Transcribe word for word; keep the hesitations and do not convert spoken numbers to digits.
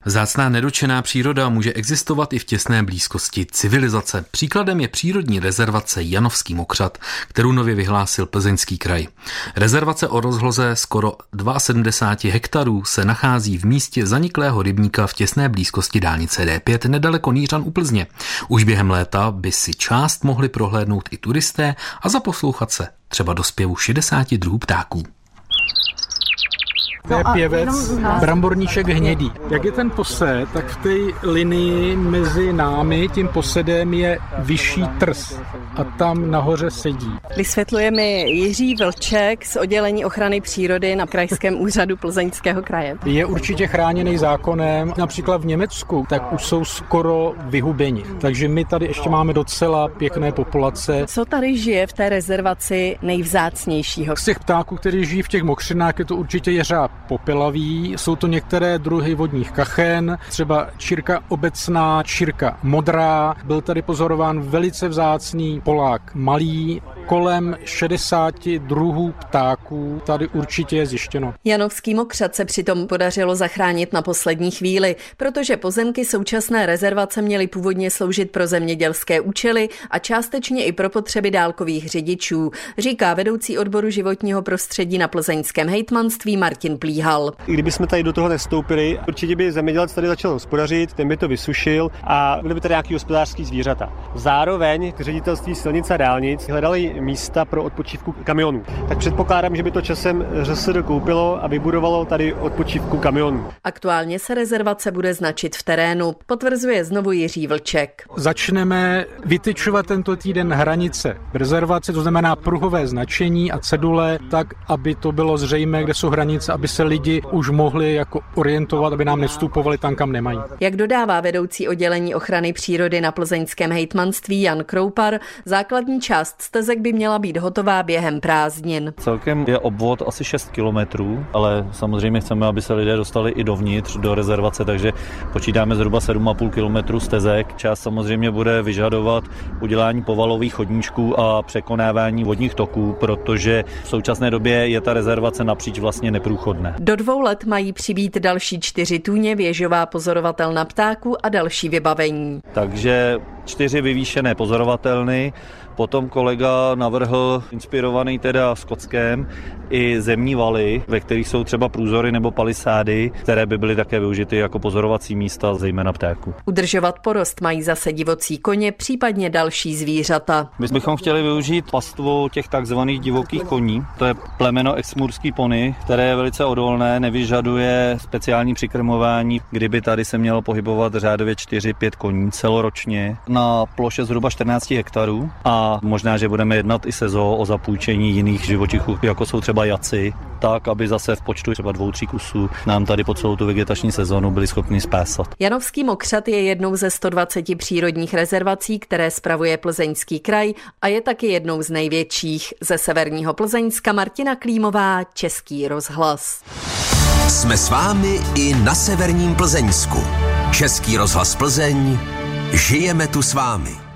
Vzácná nedotčená příroda může existovat i v těsné blízkosti civilizace. Příkladem je přírodní rezervace Janovský mokřad, kterou nově vyhlásil Plzeňský kraj. Rezervace o rozloze skoro sedmdesát dva hektarů se nachází v místě zaniklého rybníka v těsné blízkosti dálnice D pět nedaleko Nířan u Plzně. Už během léta by si část mohli prohlédnout i turisté a zaposlouchat se třeba do zpěvu šedesáti druhů ptáků. To je pěvec bramborníček hnědý. Jak je ten posed, tak v té linii mezi námi, tím posedem je vyšší trs a tam nahoře sedí. Vysvětluje mi Jiří Vlček z oddělení ochrany přírody na Krajském úřadu Plzeňského kraje. Je určitě chráněný zákonem. Například v Německu tak už jsou skoro vyhubeni. Takže my tady ještě máme docela pěkné populace. Co tady žije v té rezervaci nejvzácnějšího? Z těch ptáků, který žijí v těch mokřinách, je to určitě jeřáb popelavý. Jsou to některé druhy vodních kachen, třeba čirka obecná, čirka modrá. Byl tady pozorován velice vzácný polák malý. Kolem šedesáti druhů ptáků tady určitě je zjištěno. Janovský mokřad se přitom podařilo zachránit na poslední chvíli, protože pozemky současné rezervace měly původně sloužit pro zemědělské účely a částečně i pro potřeby dálkových řidičů, říká vedoucí odboru životního prostředí na plzeňském hejtmanství Martin Plíhal. I kdybychom tady do toho nestoupili, určitě by zemědělec tady začal hospodařit, ten by to vysušil a byly by tady nějaký hospodářský zvířata. Zároveň ředitelství silnic a dálnic hledali místa pro odpočívku kamionů. Tak předpokládám, že by to časem ŘSD koupilo a vybudovalo tady odpočívku kamionů. Aktuálně se rezervace bude značit v terénu, potvrzuje znovu Jiří Vlček. Začneme vytyčovat tento týden hranice rezervace, to znamená pruhové značení a cedule, tak, aby to bylo zřejmé, kde jsou hranice, aby se lidi už mohli jako orientovat, aby nám nevstupovali tam, kam nemají. Jak dodává vedoucí oddělení ochrany přírody na plzeňském hejtmanství Jan Kroupar, základní část stezek by měla být hotová během prázdnin. Celkem je obvod asi šest kilometrů, ale samozřejmě chceme, aby se lidé dostali i dovnitř do rezervace, takže počítáme zhruba sedm a půl kilometru stezek. Část samozřejmě bude vyžadovat udělání povalových chodníčků a překonávání vodních toků, protože v současné době je ta rezervace napříč vlastně neprůchodné. Do dvou let mají přibýt další čtyři tůně, věžová pozorovatelna ptáků a další vybavení. Takže čtyři vyvýšené pozorovatelny. Potom kolega navrhl, inspirovaný teda Skotskem, i zemní valy, ve kterých jsou třeba průzory nebo palisády, které by byly také využity jako pozorovací místa, zejména ptáků. Udržovat porost mají zase divocí koně, případně další zvířata. My bychom chtěli využít pastvu těch takzvaných divokých koní. To je plemeno exmurský pony, které je velice odolné, nevyžaduje speciální přikrmování, kdyby tady se mělo pohybovat řádově čtyři pět koní celoročně na ploše zhruba čtrnáct hektarů a možná, že budeme jednat i se zoo o zapůjčení jiných živočichů, jako jsou třeba jaci, tak, aby zase v počtu třeba dvou, tří kusů nám tady po celou tu vegetační sezónu byli schopni spásat. Janovský mokřad je jednou ze sto dvaceti přírodních rezervací, které spravuje Plzeňský kraj a je taky jednou z největších. Ze severního Plzeňska Martina Klímová, Český rozhlas. Jsme s vámi i na severním Plzeňsku. Český rozhlas Plzeň, žijeme tu s vámi.